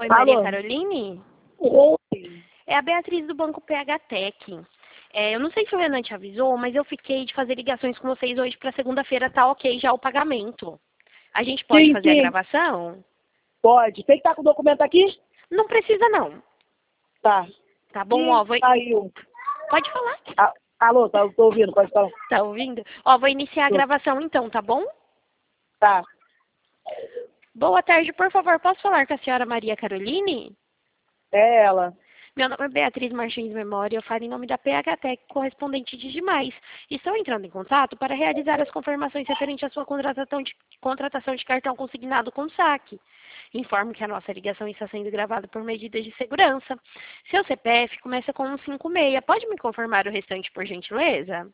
Oi, Maria Alô? Caroline? Oi. É a Beatriz do Banco PH Tech. Eu não sei se o Renan te avisou, mas eu fiquei de fazer ligações com vocês hoje para segunda-feira, tá ok já o pagamento. A gente pode Sim, fazer a sim, gravação? pode. Tem que estar com o documento aqui? Não precisa não, Tá. tá bom? Ih, Ó, saiu. pode falar. Alô, tô ouvindo, pode falar. Tá ouvindo? Ó, vou iniciar a Tô. gravação então, tá bom? Tá. Boa tarde, por favor, posso falar com a senhora Maria Caroline? É ela. Meu nome é Beatriz Martins Memória, eu falo em nome da PH Tech, correspondente de Demais. Estou entrando em contato para realizar as confirmações referentes à sua contratação de cartão consignado com saque. Informo que a nossa ligação está sendo gravada por medidas de segurança. Seu CPF começa com 156. Pode me confirmar o restante, por gentileza?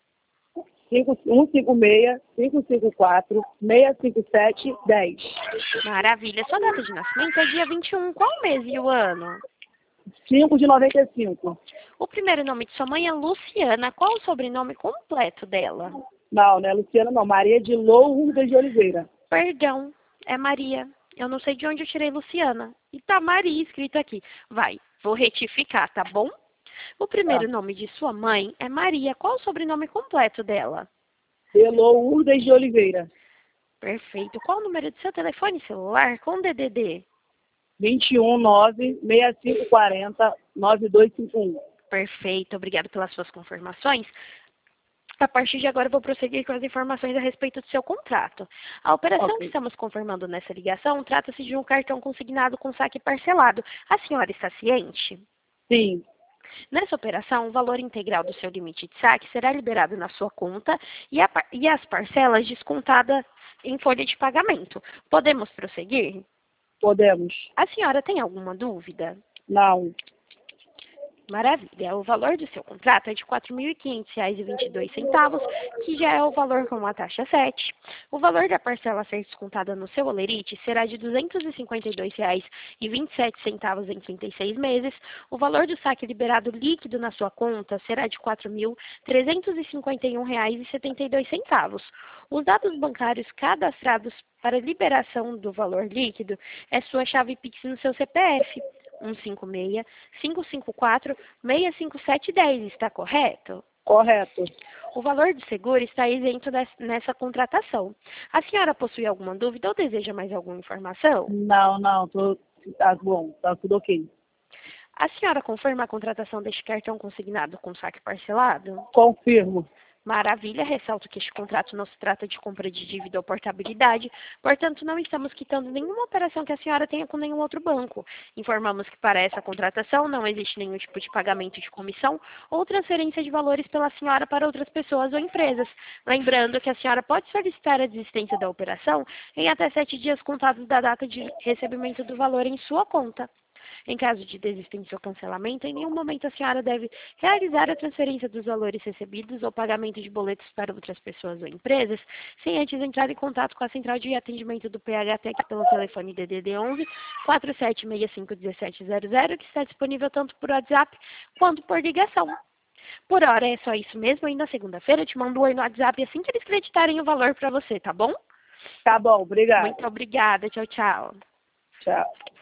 156, 554, 657, 10. Maravilha. Sua data de nascimento é dia 21. Qual o mês e o ano? 5 de 95. O primeiro nome de sua mãe é Luciana. Qual o sobrenome completo dela? Não, né, Luciana não. Maria de Lourdes de Oliveira. Perdão, é Maria. Eu não sei de onde eu tirei Luciana. E tá Maria escrito aqui. Vai, vou retificar, tá bom? O Tá. primeiro nome de sua mãe é Maria. Qual o sobrenome completo dela? De Lourdes de Oliveira. Perfeito. Qual o número de seu telefone celular com DDD? 21 9 6540 9251. Perfeito. Obrigada pelas suas confirmações. A partir de agora, eu vou prosseguir com as informações a respeito do seu contrato. A operação que Ok. estamos confirmando nessa ligação trata-se de um cartão consignado com saque parcelado. A senhora está ciente? Sim. Nessa operação, o valor integral do seu limite de saque será liberado na sua conta e as parcelas descontadas em folha de pagamento. Podemos prosseguir? Podemos. A senhora tem alguma dúvida? Não. Maravilha. O valor do seu contrato é de R$ 4.500,22, que já é o valor com a taxa 7. O valor da parcela a ser descontada no seu holerite será de R$ 252,27 em 36 meses. O valor do saque liberado líquido na sua conta será de R$ 4.351,72. Os dados bancários cadastrados para liberação do valor líquido é sua chave Pix no seu CPF. 156-554-65710, está correto? Correto. O valor do seguro está isento nessa contratação. A senhora possui alguma dúvida ou deseja mais alguma informação? Não. Tá bom. Tá tudo ok. A senhora confirma a contratação deste cartão consignado com saque parcelado? Confirmo. Maravilha, ressalto que este contrato não se trata de compra de dívida ou portabilidade, portanto não estamos quitando nenhuma operação que a senhora tenha com nenhum outro banco. Informamos que para essa contratação não existe nenhum tipo de pagamento de comissão ou transferência de valores pela senhora para outras pessoas ou empresas. Lembrando que a senhora pode solicitar a desistência da operação em até 7 dias contados da data de recebimento do valor em sua conta. Em caso de desistência ou cancelamento, em nenhum momento a senhora deve realizar a transferência dos valores recebidos ou pagamento de boletos para outras pessoas ou empresas, sem antes entrar em contato com a central de atendimento do PH Tech pelo telefone DDD 11 4765 1700, que está disponível tanto por WhatsApp quanto por ligação. Por hora é só isso mesmo, e na segunda-feira eu te mando um oi no WhatsApp assim que eles creditarem o valor para você, tá bom? Tá bom, obrigado. Muito obrigada, tchau, tchau. Tchau.